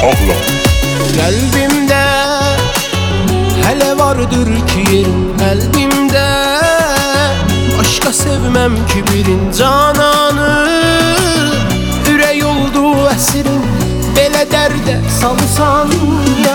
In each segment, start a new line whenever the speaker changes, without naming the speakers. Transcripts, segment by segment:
ağla.
Kalbimde hele vardır ki yerin, kalbimde başka sevmem ki birin cananı. Ürək oldu esirin, belə dərdə salsan ya.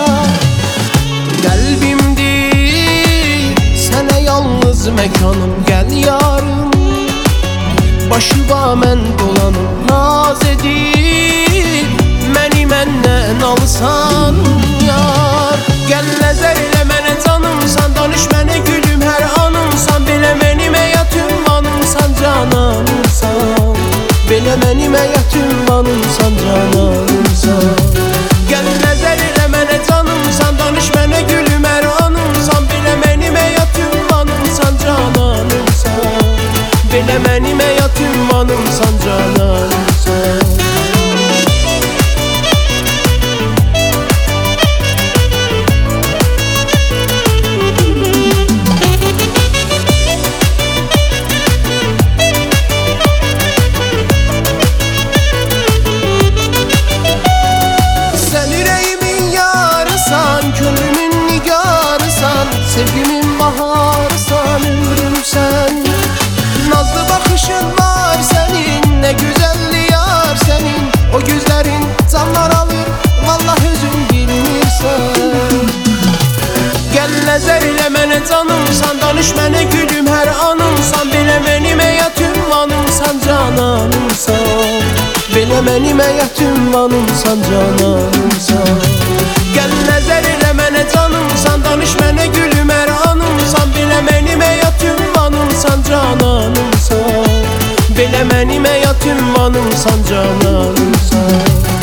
Kalbimdir sənə yalnız məkanım, gəl yarım başıva mən dolanım, naz edib məni məndən alsan yar. Gəl nəzər elə mənə canımsan, danış mənə gülüm hər anımsan, belə mənim həyat ünvanımsan, cananımsan, belə mənim həyat ünvanımsan, cananımsan. Gəl nəzər elə mənə canımsan, danış mənə gülüm hər anımsan, belə mənim həyat ünvanımsan, cananımsan, belə mənim həyat ünvanımsan, cananımsan. Sevgimin baharsan, ömrümsən, nazlı bakışın var senin, ne güzelli yar senin. O gözlerin canlar alır, vallahi özün bilmirsən. Gel nəzər elə mənə canımsan, danış mənə gülüm hər anımsan, belə mənim həyat ünvanımsan, cananımsan, belə mənim həyat ünvanımsan, cananımsan. Gel nəzər elə mənə canımsan, danış mənə gülüm hər anımsan, belə mənim həyat ünvanımsan, cananımsan, belə mənim həyat ünvanımsan, cananımsan.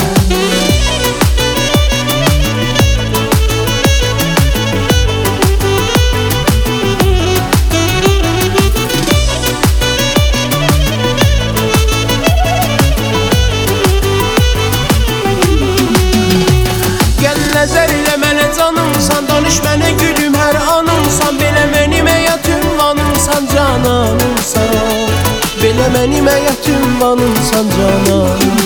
Nəzər elə mənə canımsan, danış mənə gülüm hər anımsan, belə mənim həyat ünvanımsan, cananımsan, belə mənim həyat ünvanımsan, cananımsan.